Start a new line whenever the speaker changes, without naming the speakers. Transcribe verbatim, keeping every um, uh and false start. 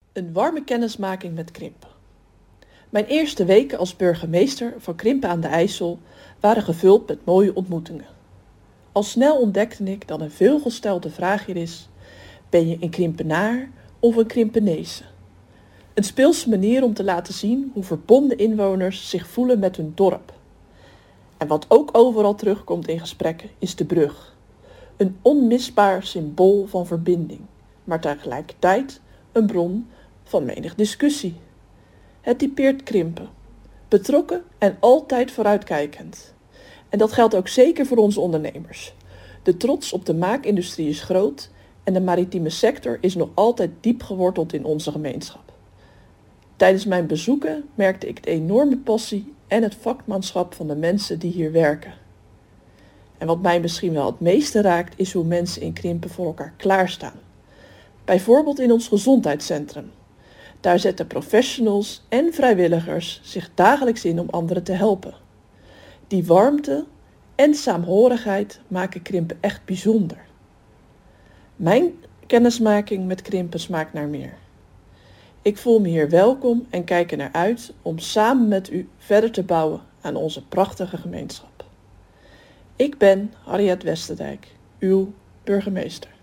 Een warme kennismaking met Krimpen. Mijn eerste weken als burgemeester van Krimpen aan de IJssel waren gevuld met mooie ontmoetingen. Al snel ontdekte ik dat een veelgestelde vraag hier is: ben je een Krimpenaar of een Krimpenese? Een speelse manier om te laten zien hoe verbonden inwoners zich voelen met hun dorp. En wat ook overal terugkomt in gesprekken is de brug. Een onmisbaar symbool van verbinding, maar tegelijkertijd een bron van menig discussie. Het typeert Krimpen. Betrokken en altijd vooruitkijkend. En dat geldt ook zeker voor onze ondernemers. De trots op de maakindustrie is groot en de maritieme sector is nog altijd diep geworteld in onze gemeenschap. Tijdens mijn bezoeken merkte ik de enorme passie en het vakmanschap van de mensen die hier werken. En wat mij misschien wel het meeste raakt is hoe mensen in Krimpen voor elkaar klaarstaan. Bijvoorbeeld in ons gezondheidscentrum. Daar zetten professionals en vrijwilligers zich dagelijks in om anderen te helpen. Die warmte en saamhorigheid maken Krimpen echt bijzonder. Mijn kennismaking met Krimpen smaakt naar meer. Ik voel me hier welkom en kijk er naar uit om samen met u verder te bouwen aan onze prachtige gemeenschap. Ik ben Harriet Westerdijk, uw burgemeester.